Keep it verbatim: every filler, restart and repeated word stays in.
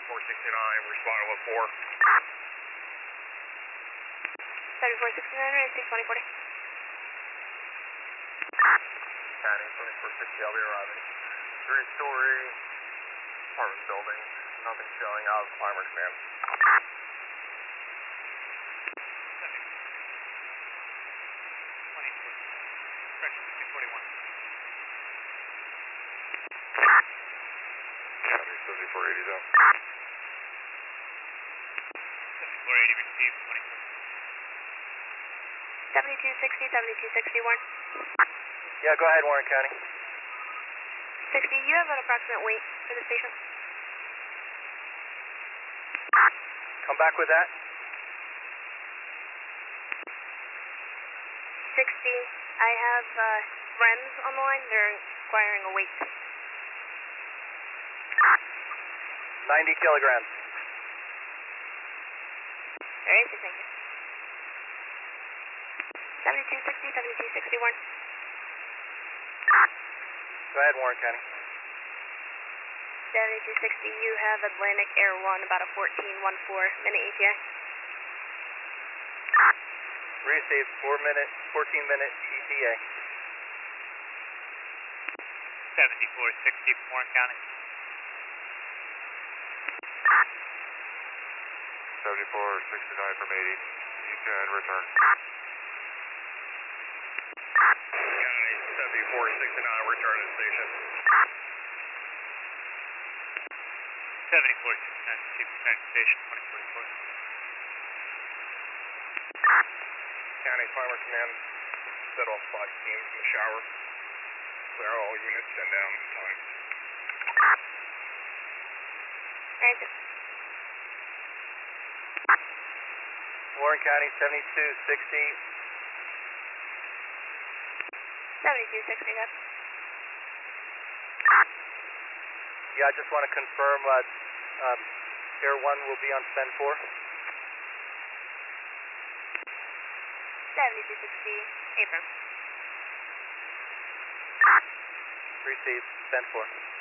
seventy-four sixty-nine, respond to four. seventy-four sixty-nine, right, six twenty forty. County, twenty-four sixty, I'll be arriving. Three-story apartment building, nothing showing out of climber command. twenty-four, correction, two forty-one. County, seventy-four eighty down. seventy-four eighty received, twenty-four. seventy-two sixty, seventy-two sixty-one. Yeah, go ahead, Warren County. sixty, you have an approximate weight for the station? Come back with that. sixty, I have uh, friends on the line, they're requiring a weight. ninety kilograms. Alright, so thank you. seventy-two sixty, seventy-two sixty-one. Go ahead, Warren County. seventy-two sixty, you have Atlantic Air one, about a fourteen fourteen minute E T A. Received four minute, fourteen minute E T A. seventy-four sixty from Warren County. seventy-four sixty-nine from eighty, you can return. County, seventy-four sixty-nine, return to the station. seventy-four sixty-nine received, return to station, twenty forty-four. County climber command, set off five teams in the shower. Clear all units, send down time. Alright, so Warren County, seventy-two sixty. seventy-two sixty, guys. Yeah, I just want to confirm uh, um, Air one will be on Spen four. seventy-two sixty, Abram. Received, Spen four.